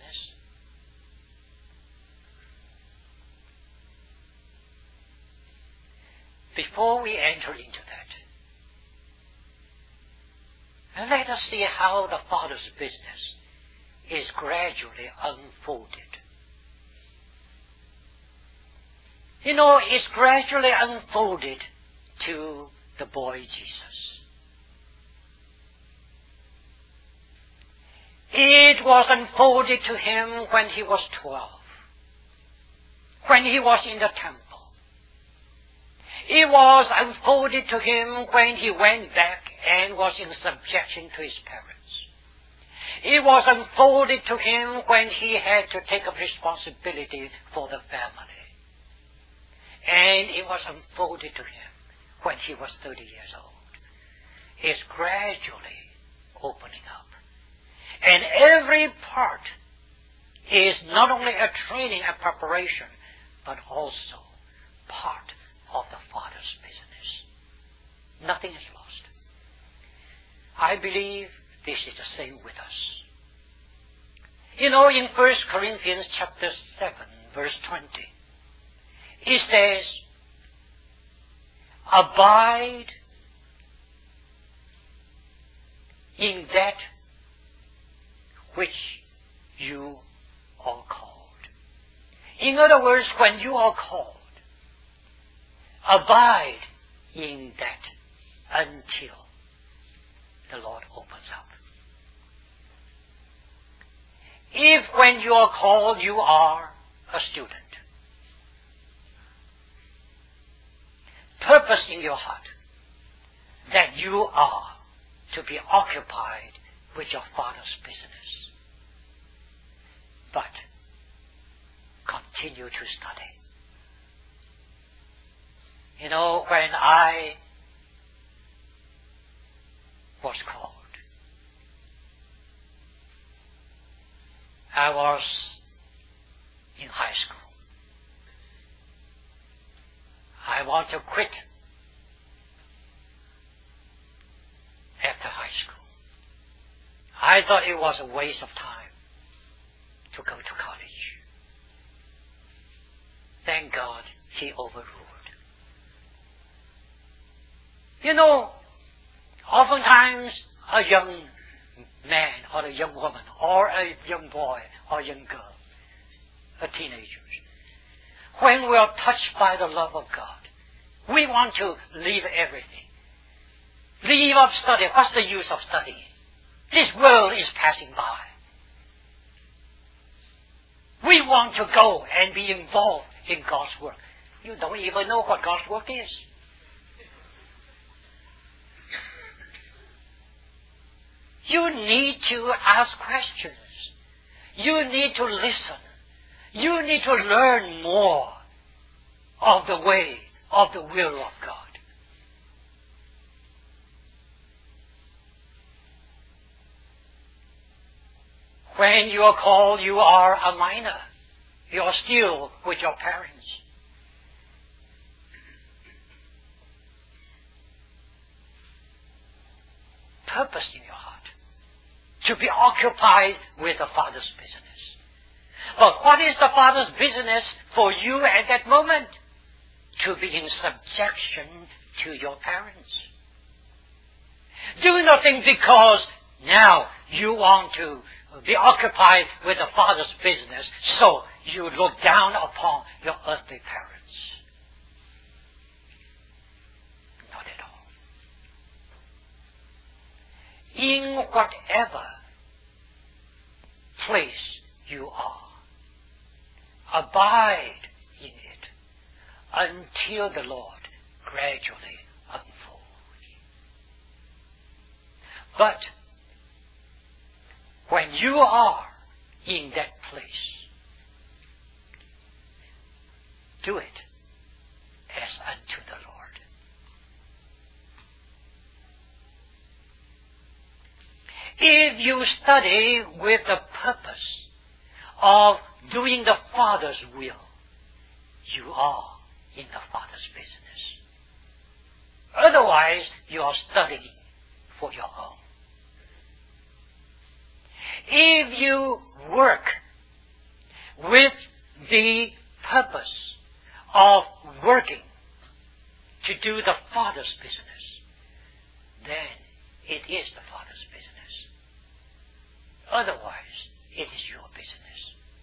Before we enter into that, let us see how the Father's business is gradually unfolded. You know, it's gradually unfolded to the boy Jesus. It was unfolded to him when he was twelve, when he was in the temple. It was unfolded to him when he went back and was in subjection to his parents. It was unfolded to him when he had to take up responsibility for the family. And it was unfolded to him when he was thirty years old. It's gradually opening up. And every part is not only a training and preparation, but also part of the Father's business. Nothing is lost. I believe this is the same with us. You know, in First Corinthians chapter seven, verse twenty, it says, abide in that which you are called. In other words, when you are called, abide in that until the Lord opens up. If when you are called you are a student, purpose in your heart that you are to be occupied with your Father's business, but continue to study. You know, when I was called, I was in high school. I want to quit after high school. I thought it was a waste of time to go to college. Thank God he overruled. You know, oftentimes a young man or a young woman or a young boy or young girl, a teenager, when we are touched by the love of God, we want to leave everything. Leave up study. What's the use of studying? This world is passing by. We want to go and be involved in God's work. You don't even know what God's work is. You need to ask questions. You need to listen. You need to learn more of the way, of the will of God. When you are called, you are a minor. You are still with your parents. Purpose in your heart to be occupied with the Father's business. But what is the Father's business for you at that moment? To be in subjection to your parents. Do nothing because now you want to be occupied with the Father's business, so you look down upon your earthly parents. Not at all. In whatever place you are, abide in it until the Lord gradually unfolds. But when you are in that place, do it as unto the Lord. If you study with the purpose of doing the Father's will, you are in the Father's business. Otherwise, you are studying for your own. If you work with the purpose of working to do the Father's business, then it is the Father's business. Otherwise, it is your business.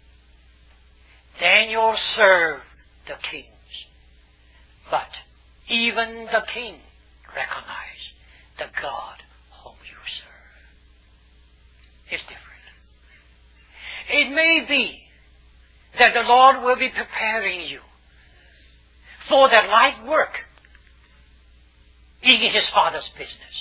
Then you'll serve the kings. But even the king recognize the God whom you serve. It's different. It may be that the Lord will be preparing you for the light work in His Father's business.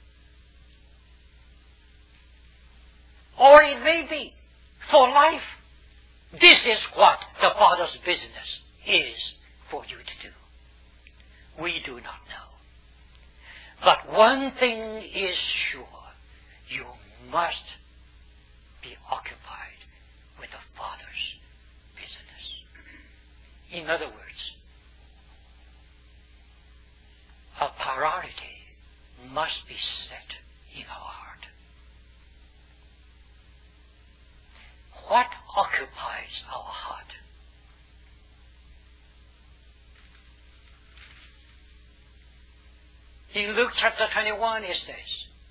Or it may be for life. This is what the Father's business is for you to do. We do not know. But one thing is sure. You must be occupied with the Father's business. In other words, a priority must be set in our heart. What occupies our heart? In Luke chapter twenty-one it says,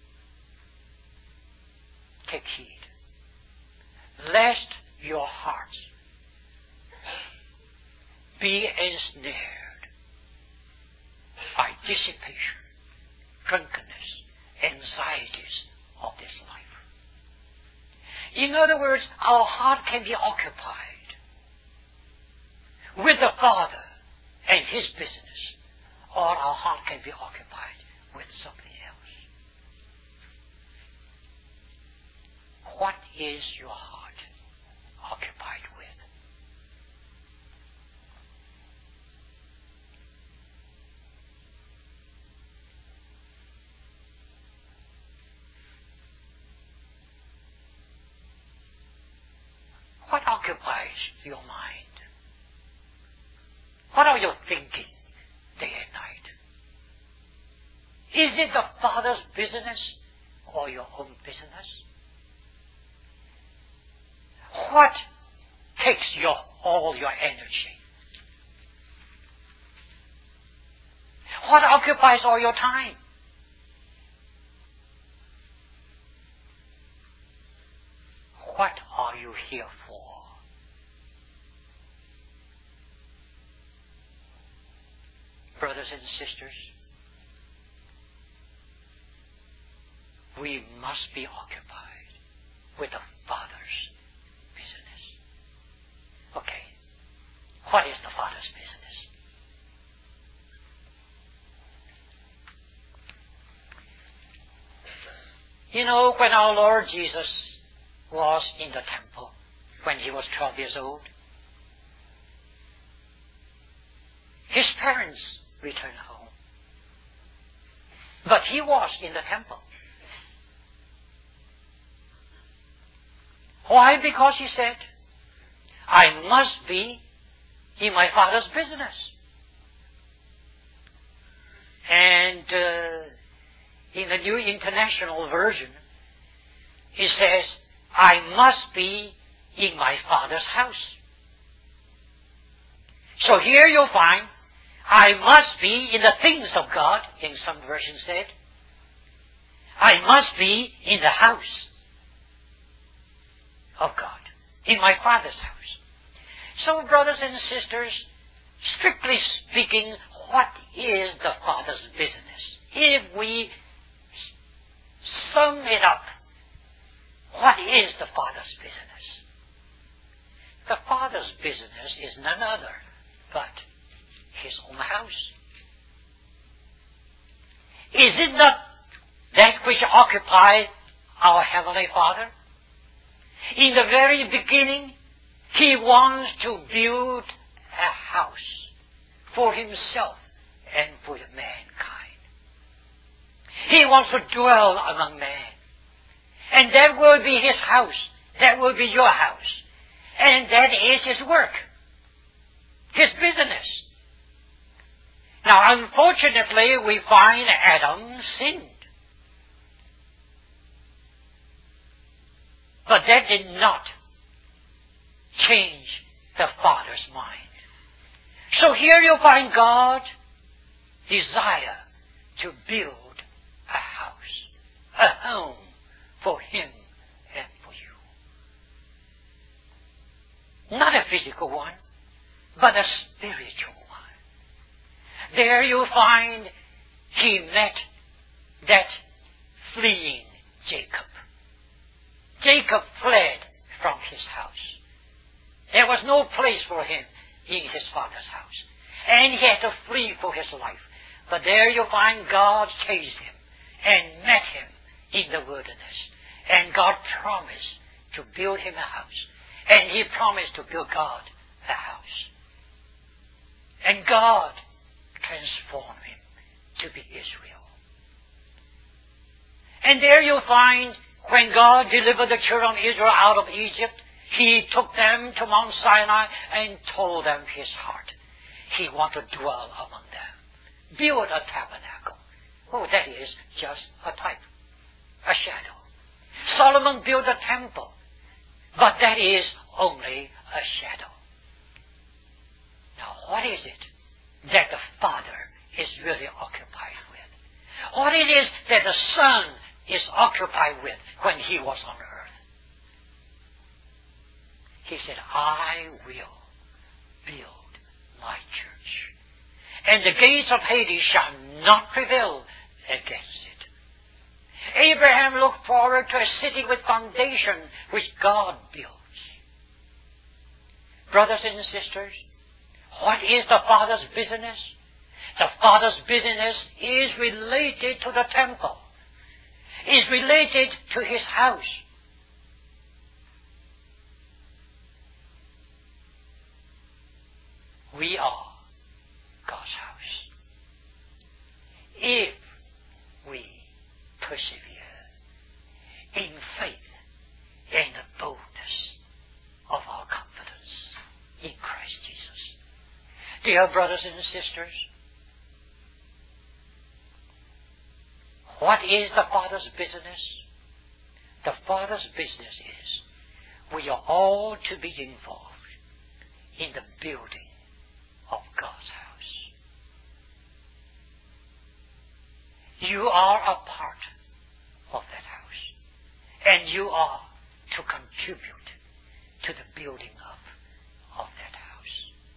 take heed, lest your hearts be ensnared by dissipation, drunkenness, anxieties of this life. In other words, our heart can be occupied with the Father and His business, or our heart can be occupied with something else. What is your heart occupied with? What occupies your mind? What are you thinking day and night? Is it the Father's business or your own business? What takes your all your energy? What occupies all your time? What are you here for? Brothers and sisters, we must be occupied with the Father's business. Okay, what is the Father's business? You know, when our Lord Jesus was in the temple, when He was twelve years old, His parents returned home. But He was in the temple. Why? Because He said, I must be in my Father's business. And uh, in the New International Version, it says, I must be in my Father's house. So here you'll find, I must be in the things of God, in some versions said. I must be in the house of God, in my Father's house. So, brothers and sisters, strictly speaking, what is the Father's business? If we sum it up, what is the Father's business? The Father's business is none other but His own house. Is it not that which occupies our Heavenly Father? In the very beginning, He wants to build a house for Himself and for mankind. He wants to dwell among men. And that will be His house. That will be your house. And that is His work. His business. Now, unfortunately, we find Adam sinned. But that did not change the Father's mind. So here you find God desire to build a house, a home for Him and for you. Not a physical one, but a spiritual one. There you find He met that fleeing Jacob. Jacob fled from his house. There was no place for him in his father's house. And he had to flee for his life. But there you find God chased him and met him in the wilderness. And God promised to build him a house. And He promised to build God a house. And God transformed him to be Israel. And there you find when God delivered the children of Israel out of Egypt, He took them to Mount Sinai and told them His heart. He wanted to dwell among them. Build a tabernacle Oh, that is just a type, a shadow. Solomon built a temple, but that is only a shadow. Now, what is it that the Father is really occupied with? What it is that the Son is occupied with when he was on earth? He said, I will build my church, and the gates of Hades shall not prevail against it. Abraham looked forward to a city with foundation which God builds. Brothers and sisters, what is the Father's business? The Father's business is related to the temple, is related to His house. We are God's house if we persevere in faith and the boldness of our confidence in Christ Jesus. Dear brothers and sisters, what is the Father's business? The Father's business is we are all to be involved in the building of God's house. You are a part of that house, and you are to contribute to the building of, of that house.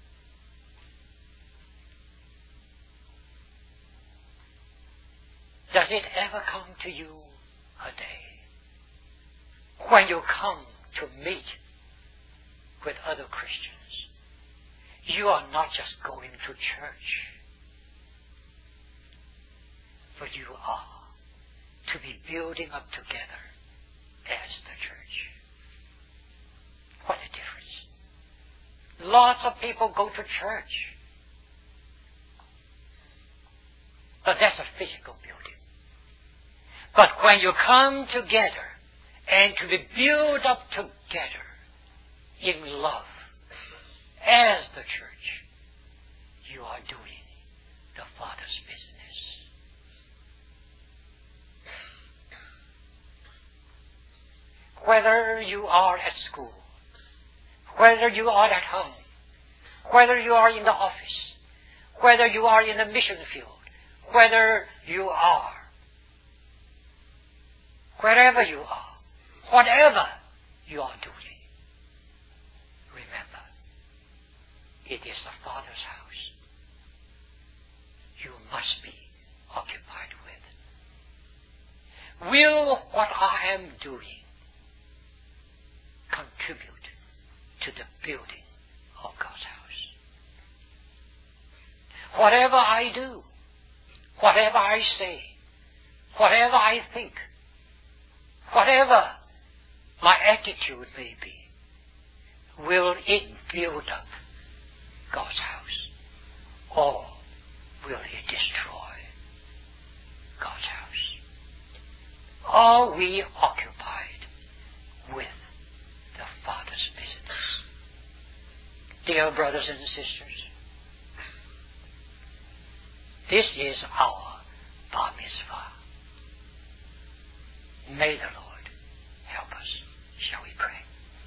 Does it ever come to you a day when you come to meet with other Christians, you are not just going to church, but you are to be building up together as the church? What a difference. Lots of people go to church, but that's a physical building. But when you come together and to be built up together in love as the church, you are doing the Father's business. Whether you are at school, whether you are at home, whether you are in the office, whether you are in the mission field, whether you are wherever you are, whatever you are doing, remember, it is the Father's house you must be occupied with. Will what I am doing contribute to the building of God's house? Whatever I do, whatever I say, whatever I think, whatever my attitude may be, will it build up God's house, or will it destroy God's house? Are we occupied with the Father's business? Dear brothers and sisters, this is our bar mitzvah. May the Lord help us. Shall we pray?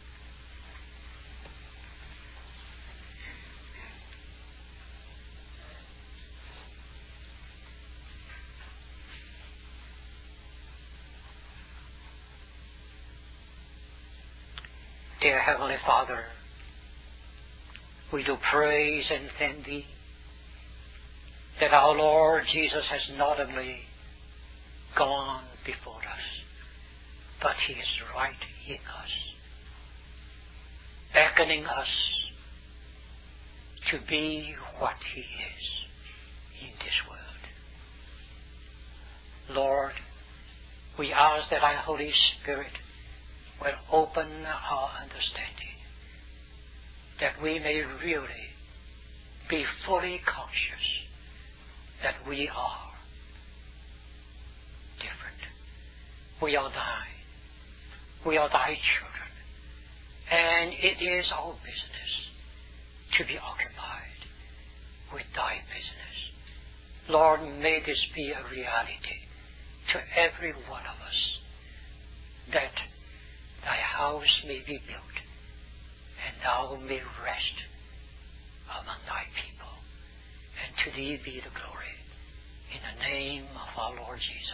Dear Heavenly Father, we do praise and thank Thee that our Lord Jesus has not only gone before us, but He is right in us, beckoning us to be what He is in this world. Lord, we ask that Thy Holy Spirit will open our understanding, that we may really be fully conscious that we are different. We are Thine. We are Thy children. And it is our business to be occupied with Thy business. Lord, may this be a reality to every one of us, that thy house may be built and thou may rest among thy people. And to thee be the glory, in the name of our Lord Jesus.